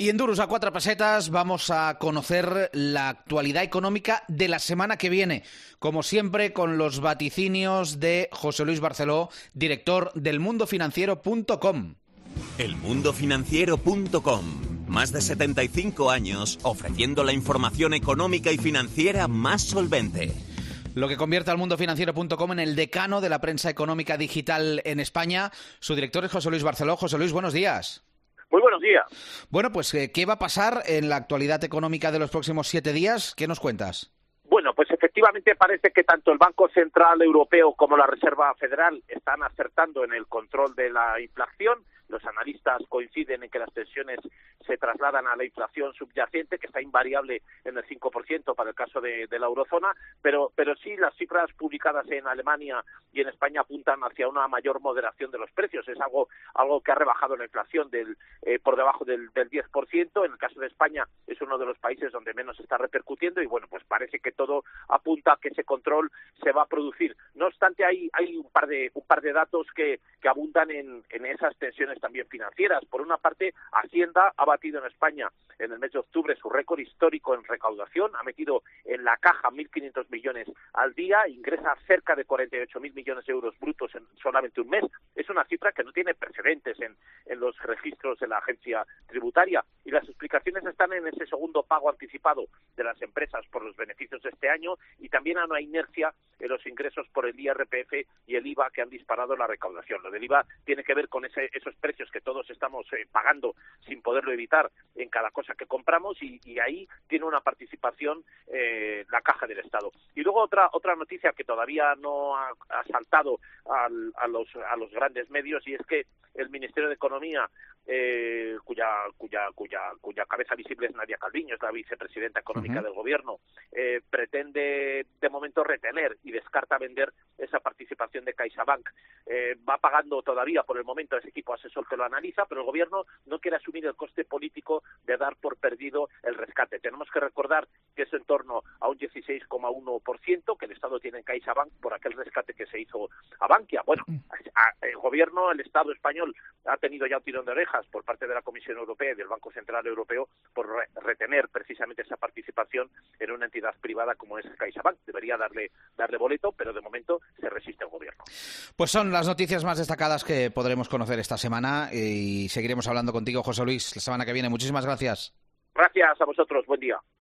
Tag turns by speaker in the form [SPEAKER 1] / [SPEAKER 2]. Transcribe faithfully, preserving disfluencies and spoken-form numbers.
[SPEAKER 1] Y en Duros a cuatro pesetas vamos a conocer la actualidad económica de la semana que viene, como siempre con los vaticinios de José Luis Barceló, director del mundo financiero punto com.
[SPEAKER 2] el mundo financiero punto com. Más de setenta y cinco años ofreciendo la información económica y financiera más solvente.
[SPEAKER 1] Lo que convierte al mundo financiero punto com en el decano de la prensa económica digital en España. Su director es José Luis Barceló. José Luis, buenos días.
[SPEAKER 3] Muy buenos días.
[SPEAKER 1] Bueno, pues, ¿qué va a pasar en la actualidad económica de los próximos siete días? ¿Qué nos cuentas?
[SPEAKER 3] Bueno, pues efectivamente parece que tanto el Banco Central Europeo como la Reserva Federal están acertando en el control de la inflación. Los analistas coinciden en que las tensiones se trasladan a la inflación subyacente, que está invariable en el cinco por ciento para el caso de, de la eurozona, pero, pero sí las cifras publicadas en Alemania y en España apuntan hacia una mayor moderación de los precios. Es algo, algo que ha rebajado la inflación del, eh, por debajo del, del diez por ciento. En el caso de España es uno de los países donde menos está repercutiendo y bueno, pues parece que todo apunta a que ese control se va a producir. No obstante, hay, hay un par de, un par de datos que, que abundan en, en esas tensiones también financieras. Por una parte, Hacienda ha batido en España en el mes de octubre su récord histórico en recaudación, ha metido en la caja mil quinientos millones al día, ingresa cerca de cuarenta y ocho mil millones de euros brutos en solamente un mes. Es una cifra que no tiene precedentes en, en los registros de la agencia tributaria y las explicaciones están en ese segundo pago anticipado de las empresas por los beneficios de este año y también a una inercia en los ingresos por el I R P F y el I V A que han disparado la recaudación. Lo del I V A tiene que ver con ese, esos precios que todos estamos eh, pagando sin poderlo evitar en cada cosa que compramos y, y ahí tiene una participación eh, la caja del Estado. Y luego otra otra noticia que todavía no ha, ha saltado al, a los a los grandes medios y es que el Ministerio de Economía, eh, cuya cuya cuya cuya cabeza visible es Nadia Calviño, es la vicepresidenta económica uh-huh. del Gobierno, eh, pretende de momento retener y descarta vender esa participación de CaixaBank. Eh, va pagando todavía por el momento a ese equipo asesor que lo analiza, pero el Gobierno no quiere asumir el coste político de dar por perdido el rescate. Tenemos que recordar que es en torno a un dieciséis coma uno por ciento que el Estado tiene en CaixaBank por aquel rescate que se hizo a Bankia. Bueno, a, el Gobierno, el Estado español ha tenido ya un tirón de orejas por parte de la Comisión Europea y del Banco Central Europeo por re, retener precisamente esa participación en una entidad privada como es CaixaBank. Debería darle darle boleto, pero de momento se resiste el Gobierno.
[SPEAKER 1] Pues son las noticias más destacadas que podremos conocer esta semana y seguiremos hablando contigo, José Luis, la semana que viene. Muchísimas gracias.
[SPEAKER 3] Gracias a vosotros. Buen día.